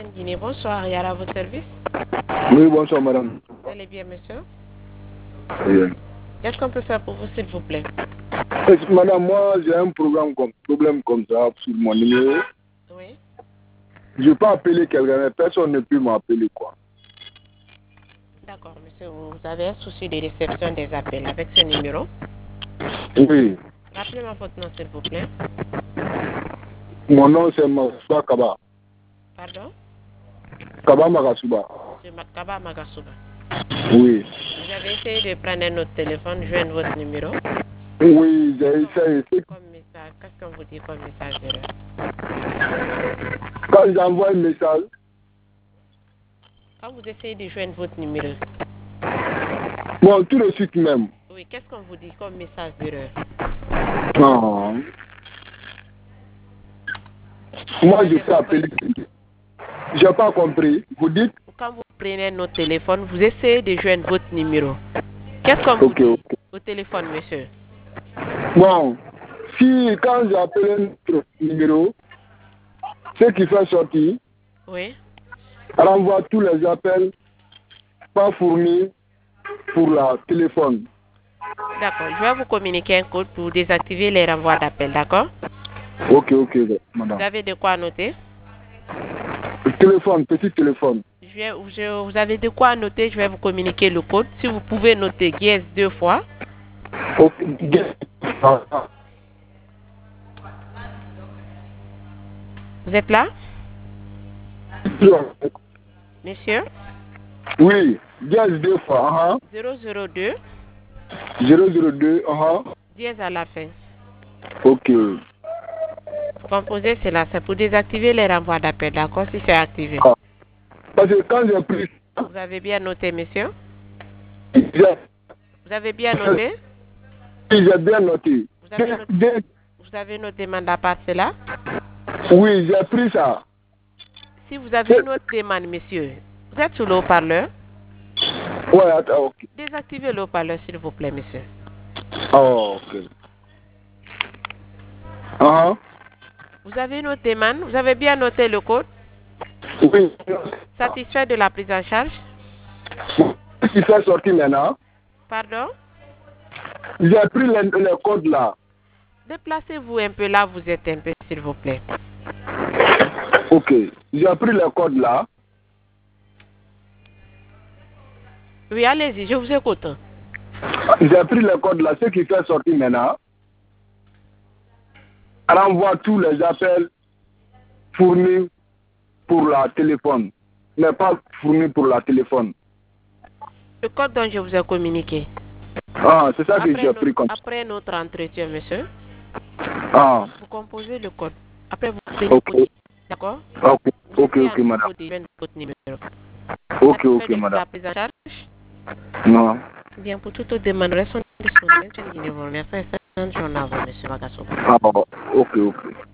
Guinée, bonsoir, Yara, à votre service. Oui, bonsoir madame. Vous allez bien, monsieur? Oui. Qu'est-ce qu'on peut faire pour vous, s'il vous plaît? Madame, moi j'ai un problème comme ça sur mon numéro. Oui. Je peux appeler quelqu'un, mais personne ne peut m'appeler quoi. D'accord, monsieur, vous avez un souci de réception des appels avec ce numéro? Oui. Rappelez-moi votre nom, s'il vous plaît. Mon nom c'est Makasuba Kaba. Pardon? Kaba Makasuba. Monsieur Kaba Magasuba. Oui. Vous avez essayé de prendre un autre téléphone, joindre votre numéro? Oui, j'ai essayé. Comme message, qu'est-ce qu'on vous dit comme message d'erreur? Quand j'envoie un message, Quand vous essayez de joindre votre numéro, bon, tout de suite même. oui, qu'est-ce qu'on vous dit comme message d'erreur? Non. Moi je peux appeler. J'ai pas compris. Vous dites? Quand vous prenez notre téléphone, vous essayez de joindre votre numéro. Qu'est-ce qu'on vous dit au téléphone, monsieur? Bon, si quand j'appelle un numéro, ce qui fait sortir, Oui. renvoie tous les appels pas fournis pour la téléphone. D'accord, je vais vous communiquer un code pour désactiver les renvois d'appels, d'accord? Ok, madame. Vous avez de quoi noter? Téléphone, petit téléphone. Vous avez de quoi noter, je vais vous communiquer le code. Si vous pouvez noter GS 2 fois. Ok. Vous êtes là? Monsieur? Oui, 2 fois. 002. 002, Dièse à la fin. Ok. Composez cela, c'est pour désactiver les renvois d'appels, d'accord? Si c'est activé. Ah. Parce que quand j'ai pris... Vous avez bien noté, monsieur? J'ai Vous avez bien noté? bien noté. Vous avez nos demandes à part cela? Oui, j'ai pris ça. Si vous avez une autre demande, monsieur, vous êtes sur le haut-parleur? Ouais, attends, ok. Désactivez le haut-parleur, s'il vous plaît, monsieur. Oh, ok. Vous avez une autre demande? Vous avez bien noté le code? Oui. Satisfait de la prise en charge? Qu'est-ce qui fait sortir maintenant? Pardon? J'ai pris le code là. Déplacez-vous un peu là, vous êtes un peu, s'il vous plaît. Ok. J'ai pris le code là. Oui, allez-y, je vous écoute. J'ai pris le code là. Ce qui fait sortir maintenant, renvoie tous les appels fournis pour la téléphone. Mais pas fournis pour la téléphone. Le code dont je vous ai communiqué. Ah, c'est ça que j'ai pris comme ça. Après notre entretien, monsieur, Ah. vous composez le code. Après, vous prenez Ok. d'accord? Ok, madame. Votre numéro. Ok, madame. La prise en charge? Non. Bien, pour toute autre demande, restons disponibles. Merci, monsieur Magasso. Ah, ok.